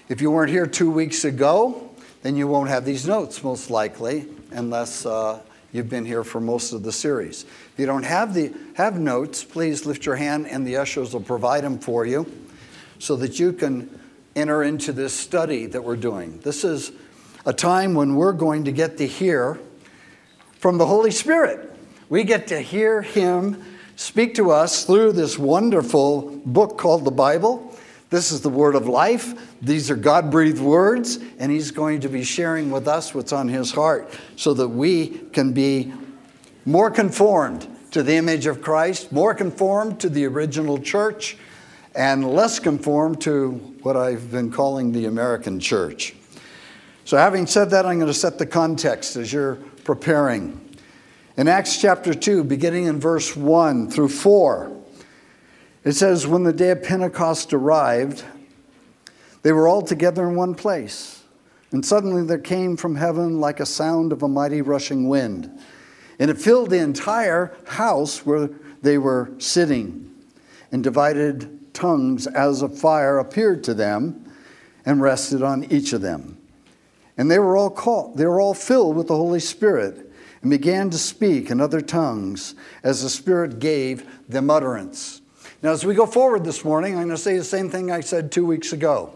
If you weren't here 2 weeks ago, then you won't have these notes most likely, unless you've been here for most of the series. If you don't have notes, please lift your hand and the ushers will provide them for you so that you can enter into this study that we're doing. This is a time when we're going to get to hear from the Holy Spirit. We get to hear Him speak to us through this wonderful book called the Bible. This is the word of life. These are God-breathed words, and He's going to be sharing with us what's on His heart so that we can be more conformed to the image of Christ, more conformed to the original church, and less conformed to what I've been calling the American church. So having said that, I'm going to set the context as you're preparing. In Acts chapter 2, beginning in verse 1 through 4, it says, when the day of Pentecost arrived, they were all together in one place. And suddenly there came from heaven like a sound of a mighty rushing wind. And it filled the entire house where they were sitting. And divided tongues as of fire appeared to them and rested on each of them. And they were all filled with the Holy Spirit and began to speak in other tongues as the Spirit gave them utterance. Now, as we go forward this morning, I'm going to say the same thing I said 2 weeks ago.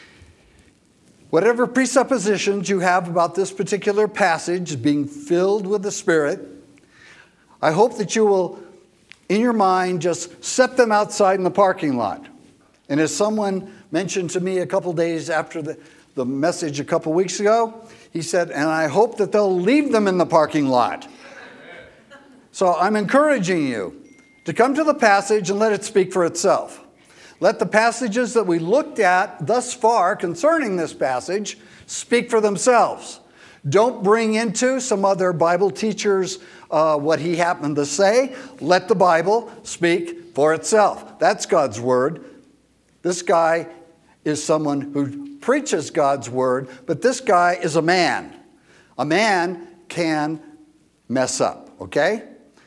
Whatever presuppositions you have about this particular passage being filled with the Spirit, I hope that you will, in your mind, just set them outside in the parking lot. And as someone mentioned to me a couple days after the message a couple weeks ago, he said, and I hope that they'll leave them in the parking lot. So I'm encouraging you to come to the passage and let it speak for itself. Let the passages that we looked at thus far concerning this passage speak for themselves. Don't bring into some other Bible teachers what he happened to say. Let the Bible speak for itself. That's God's word. This guy is someone who preaches God's word, but this guy is a man. A man can mess up, okay?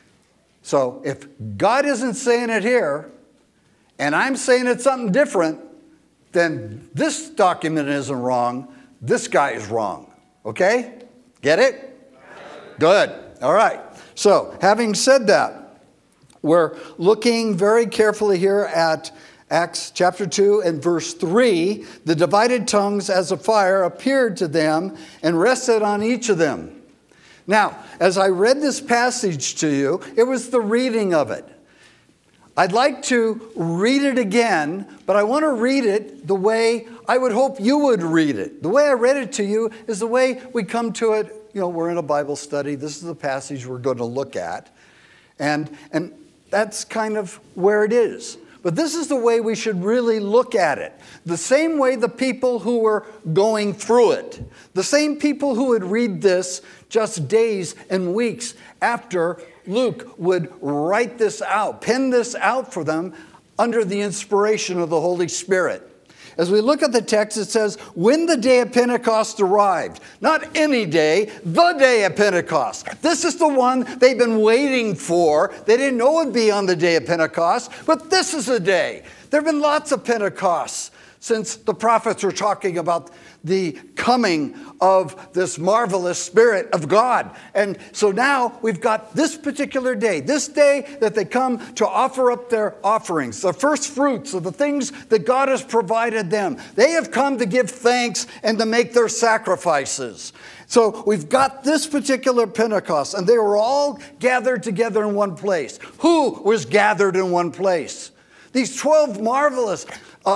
So if God isn't saying it here, and I'm saying it's something different, then this document isn't wrong. This guy is wrong. Okay? Get it? Good. All right. So having said that, we're looking very carefully here at Acts chapter 2 and verse 3. The divided tongues as a fire appeared to them and rested on each of them. Now, as I read this passage to you, it was the reading of it. I'd like to read it again, but I want to read it the way I would hope you would read it. The way I read it to you is the way we come to it. You know, we're in a Bible study. This is the passage we're going to look at. And that's kind of where it is. But this is the way we should really look at it. The same way the people who were going through it, the same people who would read this just days and weeks after Luke would write this out, pen this out for them under the inspiration of the Holy Spirit. As we look at the text, it says, when the day of Pentecost arrived. Not any day, the day of Pentecost. This is the one they've been waiting for. They didn't know it would be on the day of Pentecost, but this is the day. There have been lots of Pentecosts since the prophets were talking about the coming of this marvelous Spirit of God. And so now we've got this particular day, this day that they come to offer up their offerings, the first fruits of the things that God has provided them. They have come to give thanks and to make their sacrifices. So we've got this particular Pentecost, and they were all gathered together in one place. Who was gathered in one place? These 12 marvelous,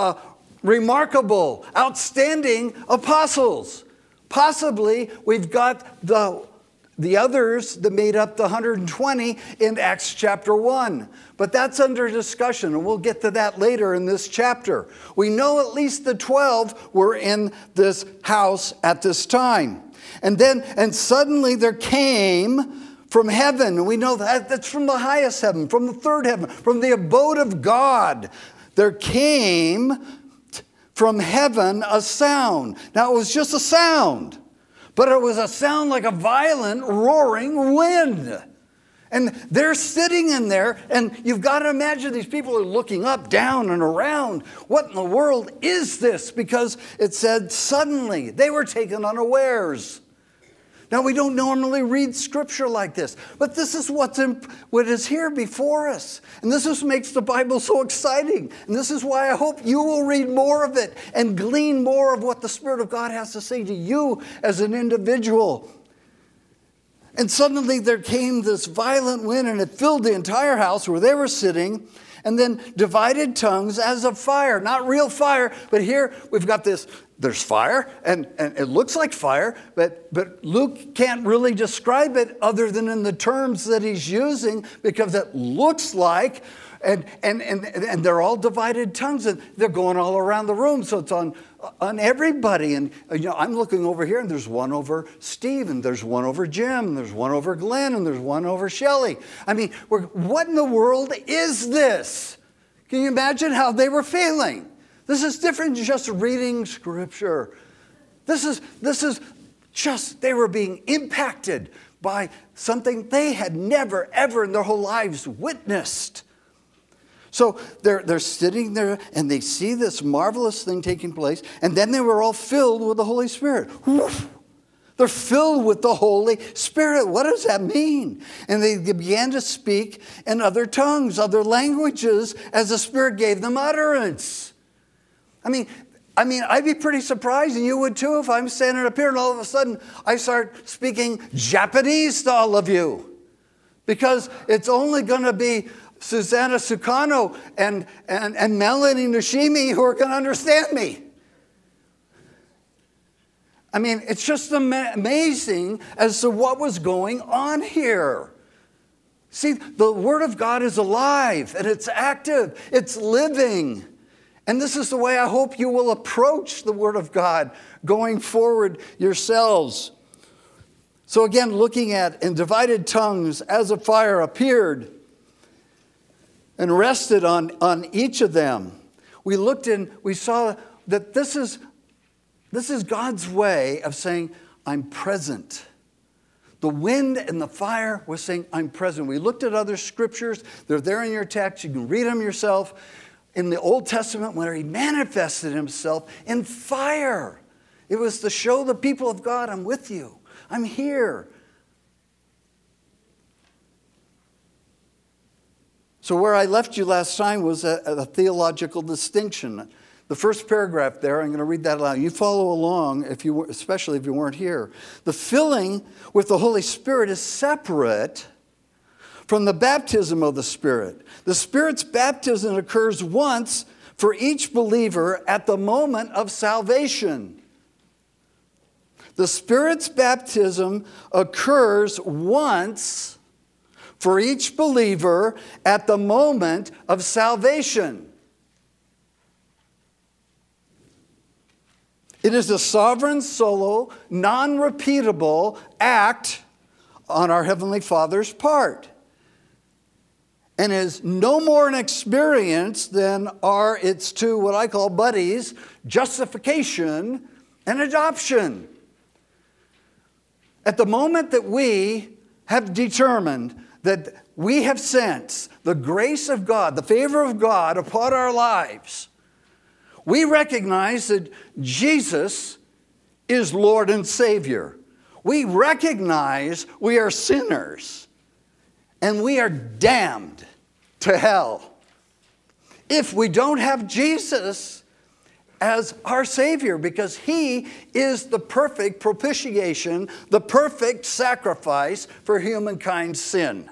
remarkable, outstanding apostles. Possibly we've got the others that made up the 120 in Acts chapter 1. But that's under discussion, and we'll get to that later in this chapter. We know at least the 12 were in this house at this time. And suddenly there came from heaven, and we know that's from the highest heaven, from the third heaven, from the abode of God. There came from heaven a sound. Now, it was just a sound, but it was a sound like a violent roaring wind. And they're sitting in there, and you've got to imagine these people are looking up, down, and around. What in the world is this? Because it said suddenly they were taken unawares. Now, we don't normally read scripture like this, but this is what is here before us. And this is what makes the Bible so exciting. And this is why I hope you will read more of it and glean more of what the Spirit of God has to say to you as an individual. And suddenly there came this violent wind, and it filled the entire house where they were sitting, and then divided tongues as of fire. Not real fire, but here we've got this. There's fire, and it looks like fire, but Luke can't really describe it other than in the terms that he's using, because it looks like, and they're all divided tongues, and they're going all around the room, so it's on everybody. And I'm looking over here, and there's one over Steve, and there's one over Jim, and there's one over Glenn, and there's one over Shelley. I mean, what in the world is this? Can you imagine how they were feeling? This is different than just reading scripture. This is just, they were being impacted by something they had never, ever in their whole lives witnessed. So they're sitting there, and they see this marvelous thing taking place, and then they were all filled with the Holy Spirit. Woof. They're filled with the Holy Spirit. What does that mean? And they began to speak in other tongues, other languages, as the Spirit gave them utterance. I mean, I'd be pretty surprised, and you would too, if I'm standing up here and all of a sudden I start speaking Japanese to all of you. Because it's only going to be Susanna Sukano and Melanie Nishimi who are going to understand me. I mean, it's just amazing as to what was going on here. See, the Word of God is alive, and it's active, it's living. And this is the way I hope you will approach the Word of God going forward yourselves. So again, looking at, and divided tongues as a fire appeared and rested on each of them. We looked and we saw that this is God's way of saying, I'm present. The wind and the fire was saying, I'm present. We looked at other scriptures. They're there in your text. You can read them yourself. In the Old Testament, where he manifested himself in fire. It was to show the people of God, I'm with you. I'm here. So where I left you last time was a theological distinction. The first paragraph there, I'm going to read that aloud. You follow along, especially if you weren't here. The filling with the Holy Spirit is separate from the baptism of the Spirit. The Spirit's baptism occurs once for each believer at the moment of salvation. The Spirit's baptism occurs once for each believer at the moment of salvation. It is a sovereign, solo, non-repeatable act on our Heavenly Father's part, and is no more an experience than are its two, what I call buddies, justification and adoption. At the moment that we have determined that we have sensed the grace of God, the favor of God upon our lives, we recognize that Jesus is Lord and Savior. We recognize we are sinners. And we are damned to hell if we don't have Jesus as our Savior, because he is the perfect propitiation, the perfect sacrifice for humankind's sin.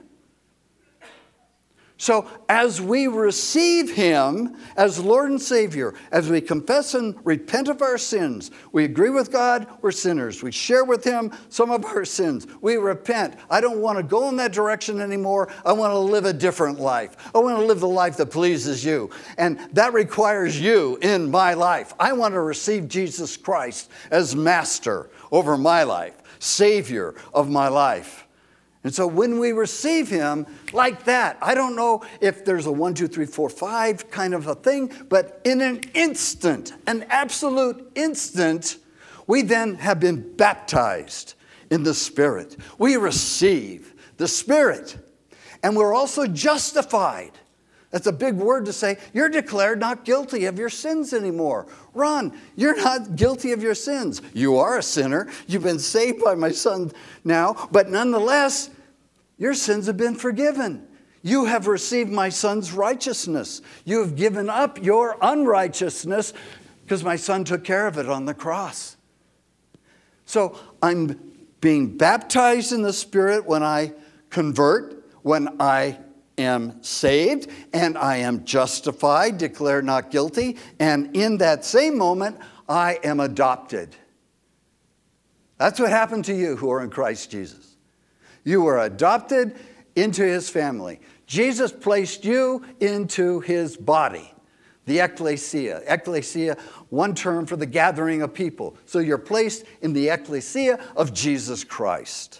So as we receive him as Lord and Savior, as we confess and repent of our sins, we agree with God, we're sinners. We share with him some of our sins. We repent. I don't want to go in that direction anymore. I want to live a different life. I want to live the life that pleases you. And that requires you in my life. I want to receive Jesus Christ as master over my life, Savior of my life. And so when we receive him like that, I don't know if there's a 1, 2, 3, 4, 5 kind of a thing, but in an instant, an absolute instant, we then have been baptized in the Spirit. We receive the Spirit. And we're also justified. That's a big word to say. You're declared not guilty of your sins anymore. Ron, you're not guilty of your sins. You are a sinner. You've been saved by my son now. But nonetheless, your sins have been forgiven. You have received my son's righteousness. You have given up your unrighteousness because my son took care of it on the cross. So I'm being baptized in the Spirit when I convert, when I am saved, and I am justified, declared not guilty, and in that same moment, I am adopted. That's what happened to you who are in Christ Jesus. You were adopted into his family. Jesus placed you into his body, the ecclesia. Ecclesia, one term for the gathering of people. So you're placed in the ecclesia of Jesus Christ.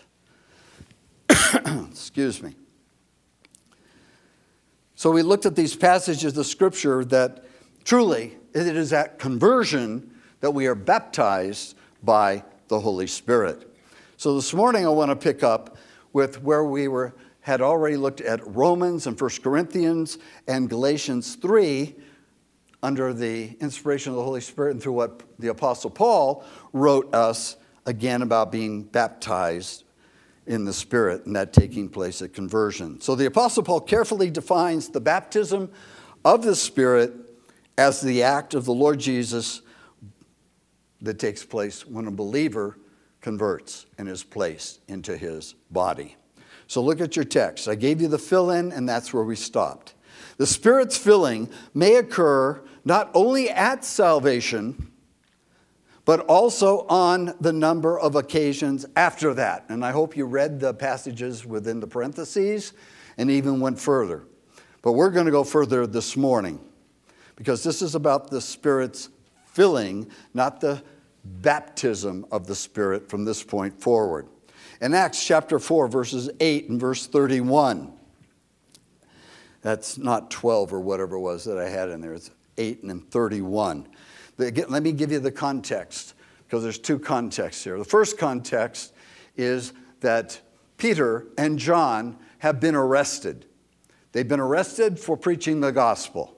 Excuse me. So we looked at these passages of Scripture that truly it is at conversion that we are baptized by the Holy Spirit. So this morning I want to pick up with where we had already looked at Romans and 1 Corinthians and Galatians 3 under the inspiration of the Holy Spirit and through what the Apostle Paul wrote us again about being baptized in the Spirit, and that taking place at conversion. So the Apostle Paul carefully defines the baptism of the Spirit as the act of the Lord Jesus that takes place when a believer converts and is placed into his body. So look at your text. I gave you the fill-in, and that's where we stopped. The Spirit's filling may occur not only at salvation, but also on the number of occasions after that. And I hope you read the passages within the parentheses and even went further. But we're going to go further this morning because this is about the Spirit's filling, not the baptism of the Spirit from this point forward. In Acts chapter 4, verses 8 and verse 31. That's not 12 or whatever it was that I had in there. It's 8 and 31. Let me give you the context, because there's two contexts here. The first context is that Peter and John have been arrested. They've been arrested for preaching the gospel.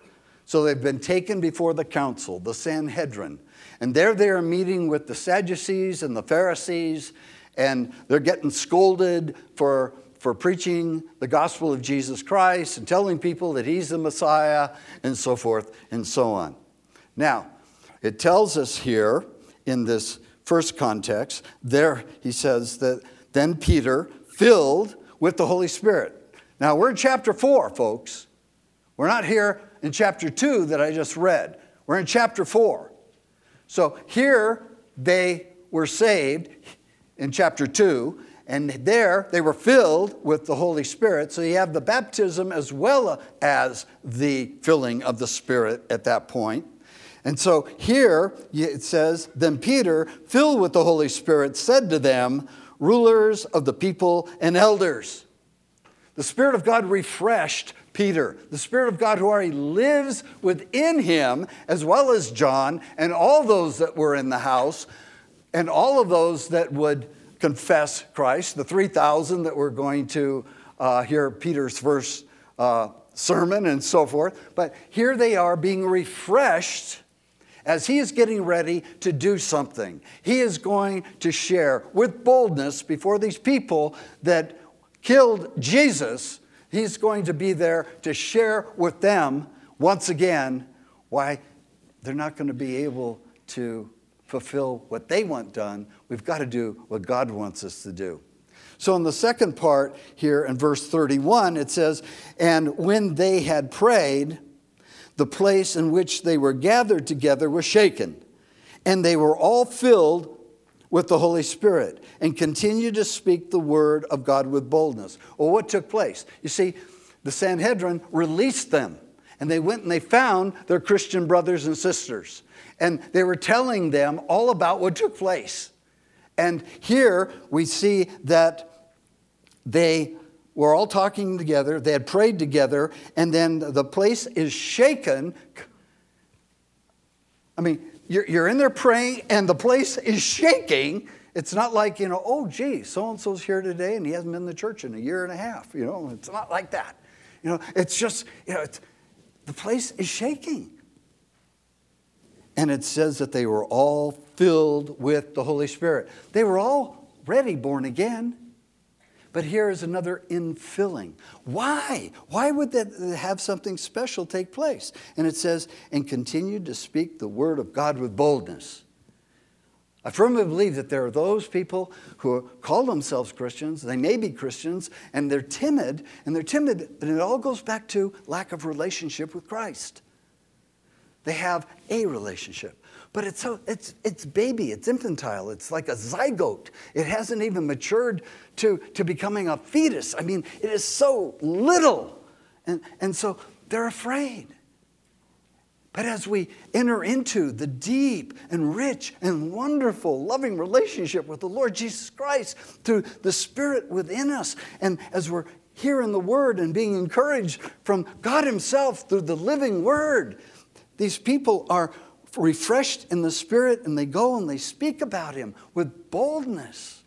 So they've been taken before the council, the Sanhedrin. And there they are meeting with the Sadducees and the Pharisees, and they're getting scolded for preaching the gospel of Jesus Christ and telling people that he's the Messiah and so forth and so on. Now, it tells us here in this first context, there he says that then Peter filled with the Holy Spirit. Now, we're in chapter 4, folks. We're not here in chapter 2 that I just read. We're in chapter 4. So here they were saved in chapter 2, and there they were filled with the Holy Spirit. So you have the baptism as well as the filling of the Spirit at that point. And so here it says, then Peter, filled with the Holy Spirit, said to them, rulers of the people and elders. The Spirit of God refreshed Peter. The Spirit of God who already lives within him, as well as John and all those that were in the house, and all of those that would confess Christ, the 3,000 that were going to hear Peter's first sermon and so forth. But here they are being refreshed as he is getting ready to do something. He is going to share with boldness before these people that killed Jesus. He's going to be there to share with them once again why they're not going to be able to fulfill what they want done. We've got to do what God wants us to do. So in the second part here in verse 31, it says, and when they had prayed, the place in which they were gathered together was shaken, and they were all filled with the Holy Spirit and continued to speak the word of God with boldness. Well, what took place? You see, the Sanhedrin released them, and they went and they found their Christian brothers and sisters, and they were telling them all about what took place. And here we see that they were all talking together, they had prayed together, and then the place is shaken. I mean, you're in there praying, and the place is shaking. It's not like, oh, gee, so-and-so's here today and he hasn't been to church in a year and a half. It's not like that. It's just, the place is shaking. And it says that they were all filled with the Holy Spirit. They were already born again. But here is another infilling. Why? Why would that have something special take place? And it says, and continued to speak the word of God with boldness. I firmly believe that there are those people who call themselves Christians, they may be Christians, and they're timid, and it all goes back to lack of relationship with Christ. They have a relationship. But it's baby, it's infantile, it's like a zygote. It hasn't even matured to becoming a fetus. I mean, it is so little. And so they're afraid. But as we enter into the deep and rich and wonderful, loving relationship with the Lord Jesus Christ through the Spirit within us, and as we're hearing the Word and being encouraged from God Himself through the living Word, these people are refreshed in the Spirit, and they go and they speak about Him with boldness.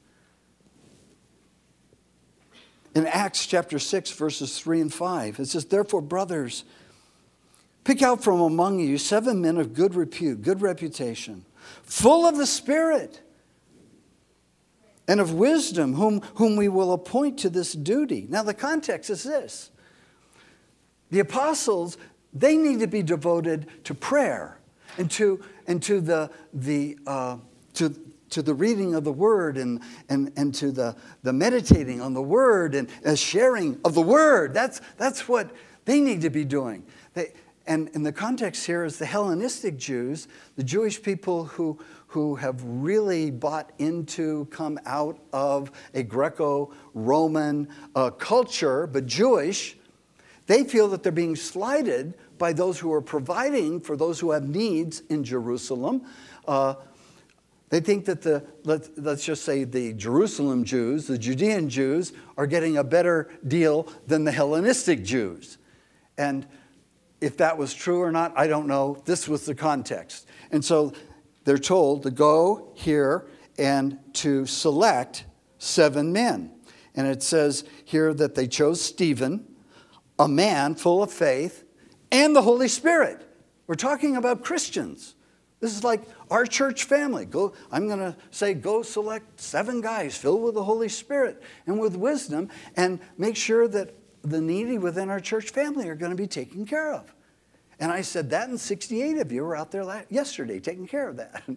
In Acts chapter 6, verses 3 and 5, it says, therefore, brothers, pick out from among you 7 men of good repute, good reputation, full of the Spirit and of wisdom, whom we will appoint to this duty. Now, the context is this. The apostles, they need to be devoted to prayer and to the reading of the Word and to the meditating on the Word and sharing of the Word. That's what they need to be doing. And the context here is the Hellenistic Jews, the Jewish people who have really come out of a Greco-Roman culture, but Jewish. They feel that they're being slighted by those who are providing for those who have needs in Jerusalem. They think that let's just say the Jerusalem Jews, the Judean Jews, are getting a better deal than the Hellenistic Jews. And if that was true or not, I don't know. This was the context. And so they're told to go here and to select 7 men. And it says here that they chose Stephen, a man full of faith, and the Holy Spirit. We're talking about Christians. This is like our church family. I'm going to say go select 7 guys filled with the Holy Spirit and with wisdom, and make sure that the needy within our church family are going to be taken care of. And I said that, and 68 of you were out there yesterday taking care of that.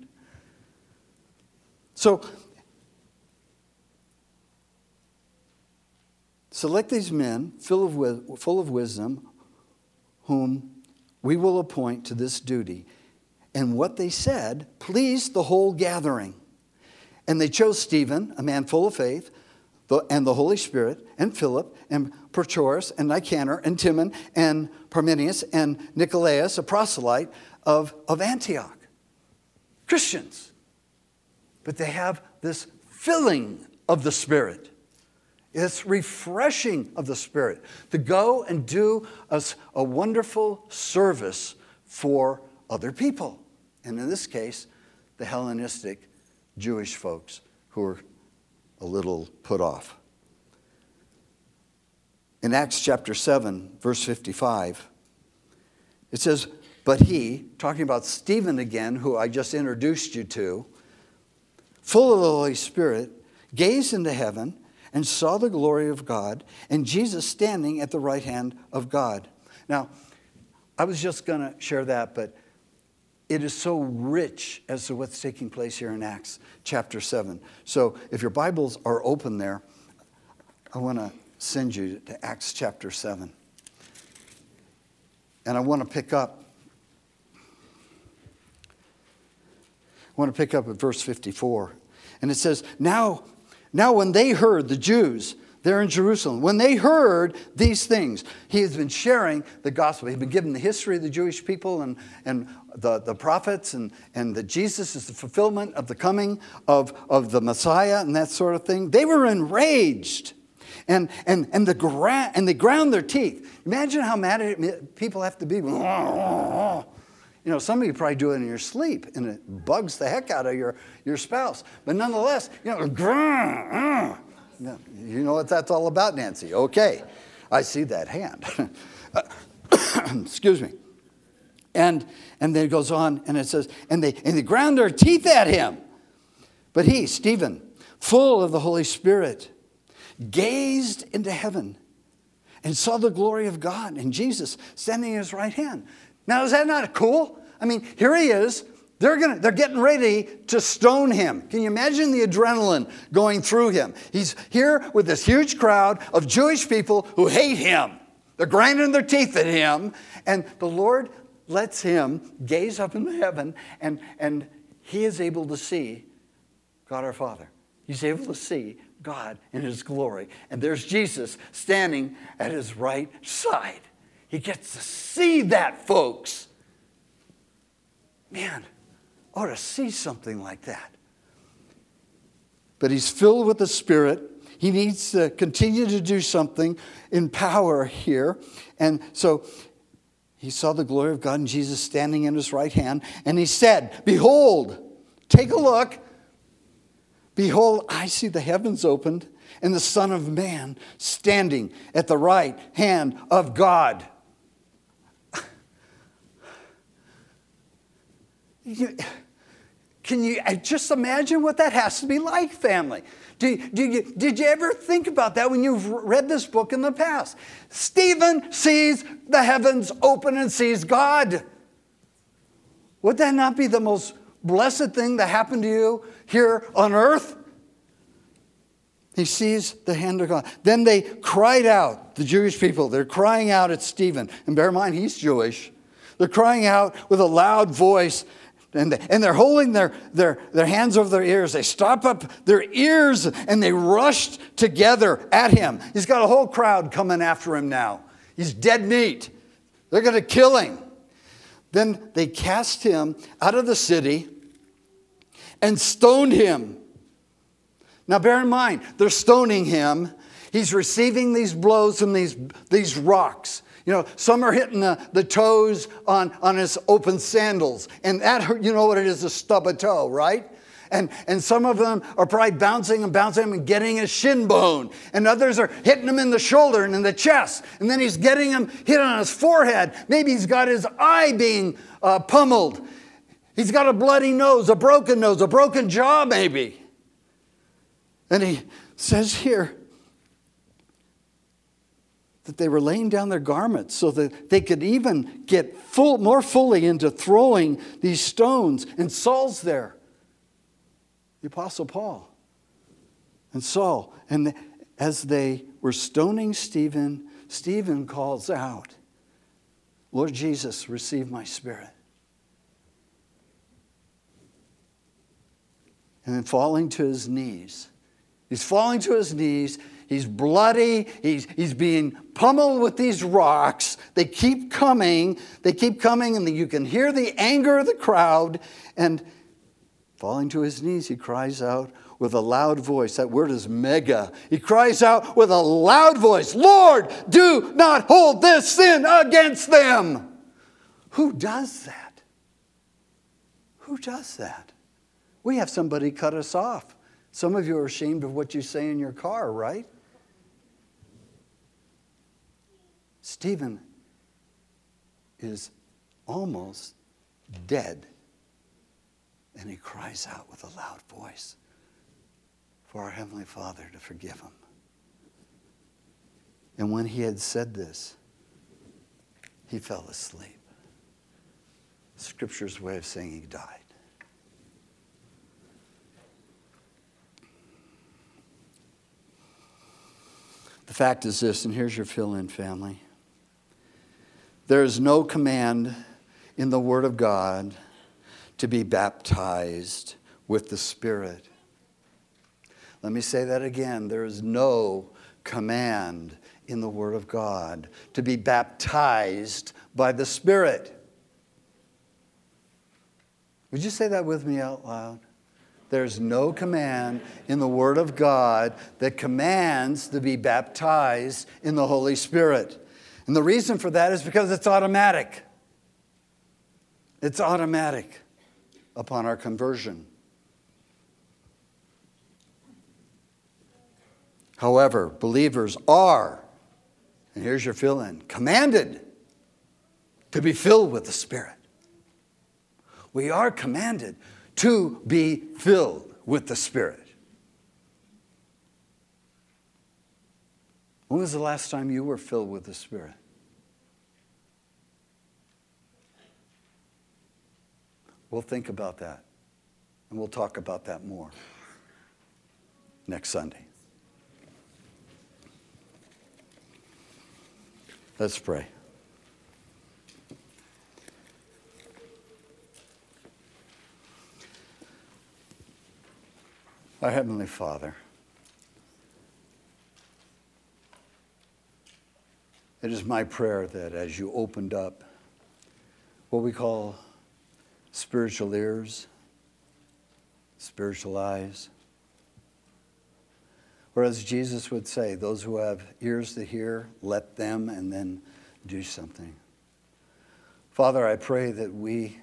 So select these men full of wisdom, whom we will appoint to this duty. And what they said pleased the whole gathering. And they chose Stephen, a man full of faith, and the Holy Spirit, and Philip, and Prochorus, and Nicanor, and Timon, and Parmenius, and Nicolaus, a proselyte of Antioch. Christians. But they have this filling of the Spirit. It's refreshing of the Spirit to go and do a wonderful service for other people. And in this case, the Hellenistic Jewish folks who are a little put off. In Acts chapter 7, verse 55, it says, but he, talking about Stephen again, who I just introduced you to, full of the Holy Spirit, gazed into heaven and saw the glory of God and Jesus standing at the right hand of God. Now, I was just going to share that, but it is so rich as to what's taking place here in Acts chapter 7. So if your Bibles are open there, I want to send you to Acts chapter 7. And I want to pick up at verse 54. And it says, Now when they heard, the Jews there in Jerusalem, when they heard these things, he has been sharing the gospel. He's been given the history of the Jewish people and the prophets and that Jesus is the fulfillment of the coming of the Messiah and that sort of thing. They were enraged and they ground their teeth. Imagine how mad people have to be. You know, some of you probably do it in your sleep, and it bugs the heck out of your spouse. But nonetheless, you know what that's all about, Nancy. Okay, I see that hand. Excuse me. And then it goes on, and it says, and they ground their teeth at him. But he, Stephen, full of the Holy Spirit, gazed into heaven and saw the glory of God and Jesus standing at his right hand. Now, is that not cool? I mean, here he is. They're getting ready to stone him. Can you imagine the adrenaline going through him? He's here with this huge crowd of Jewish people who hate him. They're grinding their teeth at him. And the Lord lets him gaze up into heaven, and he is able to see God our Father. He's able to see God in his glory. And there's Jesus standing at his right side. He gets to see that, folks. Man, ought to see something like that. But he's filled with the Spirit. He needs to continue to do something in power here. And so he saw the glory of God and Jesus standing in his right hand. And he said, behold, take a look. Behold, I see the heavens opened and the Son of Man standing at the right hand of God. Can you just imagine what that has to be like, family? Did you ever think about that when you've read this book in the past? Stephen sees the heavens open and sees God. Would that not be the most blessed thing that happened to you here on earth? He sees the hand of God. Then they cried out, the Jewish people, they're crying out at Stephen. And bear in mind, he's Jewish. They're crying out with a loud voice. And they're holding their hands over their ears. They stop up their ears and they rushed together at him. He's got a whole crowd coming after him now. He's dead meat. They're going to kill him. Then they cast him out of the city and stoned him. Now bear in mind, they're stoning him. He's receiving these blows from these rocks. You know, some are hitting the toes on his open sandals. And that, you know what it is, a stub a toe, right? And some of them are probably bouncing and getting a shin bone. And others are hitting him in the shoulder and in the chest. And then he's getting him hit on his forehead. Maybe he's got his eye being pummeled. He's got a bloody nose, a broken jaw maybe. And he says here that they were laying down their garments so that they could even get more fully into throwing these stones. And Saul's there, the Apostle Paul and Saul. And as they were stoning Stephen, Stephen calls out, Lord Jesus, receive my spirit. And then falling to his knees. He's falling to his knees. He's bloody. He's being pummeled with these rocks. They keep coming. And you can hear the anger of the crowd. And falling to his knees, he cries out with a loud voice. That word is mega. He cries out with a loud voice, Lord, do not hold this sin against them. Who does that? Who does that? We have somebody cut us off. Some of you are ashamed of what you say in your car, right? Stephen is almost dead. And he cries out with a loud voice for our Heavenly Father to forgive him. And when he had said this, he fell asleep. Scripture's way of saying he died. The fact is this, and here's your fill-in, family. There is no command in the Word of God to be baptized with the Spirit. Let me say that again. There is no command in the Word of God to be baptized by the Spirit. Would you say that with me out loud? There's no command in the Word of God that commands to be baptized in the Holy Spirit. And the reason for that is because it's automatic. It's automatic upon our conversion. However, believers are, and here's your fill-in, commanded to be filled with the Spirit. We are commanded to be filled with the Spirit. When was the last time you were filled with the Spirit? We'll think about that, and we'll talk about that more next Sunday. Let's pray. Our Heavenly Father, it is my prayer that as you opened up what we call spiritual ears, spiritual eyes, or as Jesus would say, those who have ears to hear, let them, and then do something. Father, I pray that we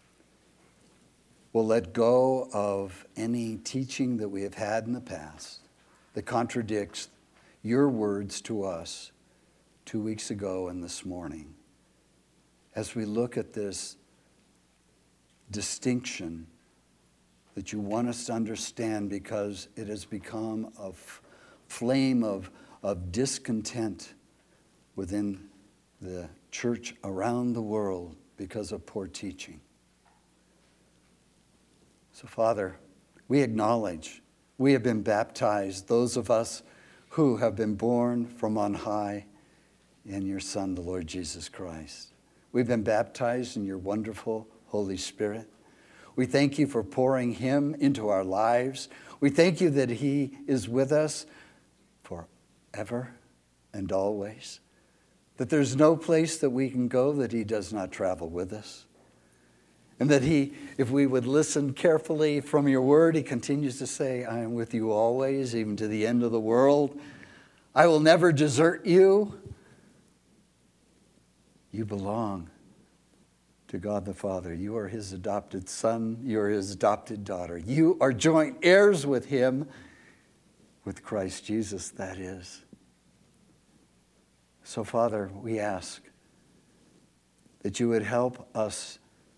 will let go of any teaching that we have had in the past that contradicts your words to us 2 weeks ago and this morning. As we look at this distinction that you want us to understand, because it has become a flame of discontent within the church around the world because of poor teaching. So, Father, we acknowledge we have been baptized, those of us who have been born from on high in your Son, the Lord Jesus Christ. We've been baptized in your wonderful Holy Spirit. We thank you for pouring him into our lives. We thank you that he is with us forever and always, that there's no place that we can go that he does not travel with us. And that he, if we would listen carefully from your word, he continues to say, I am with you always, even to the end of the world. I will never desert you. You belong to God the Father. You are his adopted son. You are his adopted daughter. You are joint heirs with him, with Christ Jesus, that is. So, Father, we ask that you would help us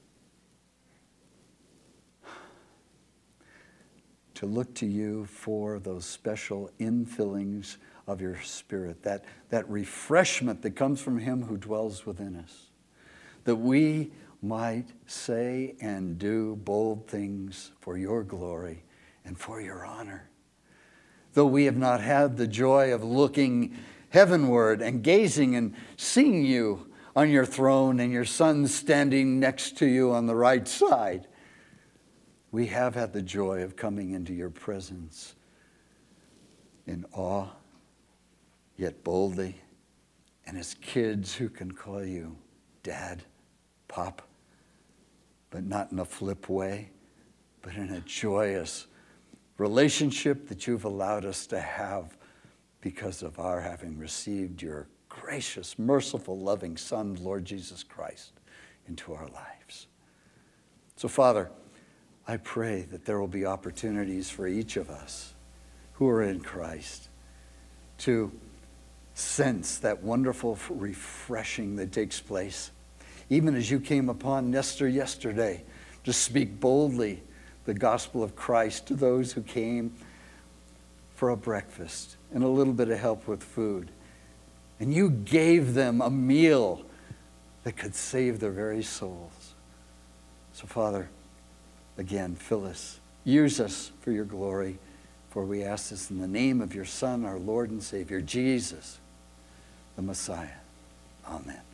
to look to you for those special infillings of your Spirit, that refreshment that comes from him who dwells within us, that we might say and do bold things for your glory and for your honor. Though we have not had the joy of looking heavenward and gazing and seeing you on your throne and your Son standing next to you on the right side, we have had the joy of coming into your presence in awe, yet boldly, and as kids who can call you Dad, Pop, but not in a flip way, but in a joyous relationship that you've allowed us to have because of our having received your gracious, merciful, loving Son, Lord Jesus Christ, into our lives. So, Father, I pray that there will be opportunities for each of us who are in Christ to sense that wonderful refreshing that takes place. Even as you came upon Nestor yesterday to speak boldly the gospel of Christ to those who came for a breakfast and a little bit of help with food. And you gave them a meal that could save their very souls. So, Father, again, fill us. Use us for your glory. For we ask this in the name of your Son, our Lord and Savior, Jesus, the Messiah. Amen.